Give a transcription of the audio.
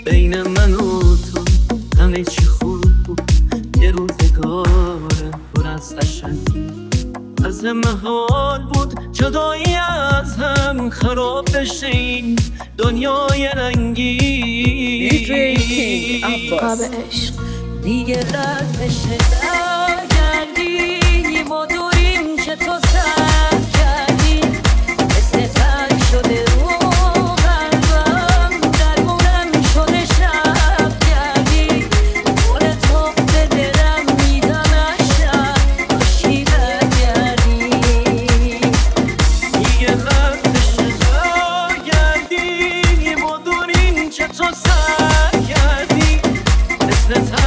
بین من و تو همه چی خوب بود، یه روزگار پر از قشنگی. از محال بود جدایی از هم خراب بشه این دنیای رنگی. قاب عشق دیگه رد بشه برگردی، ما دوریم که تو سر کردی، مثل تک شده رو قلبم، درمونم شده شب کردی. گل تو به دلم میدم اشک باشی برگردی. دیگه رد بشه برگردی، ما دوریم که تو سر کردی، مثل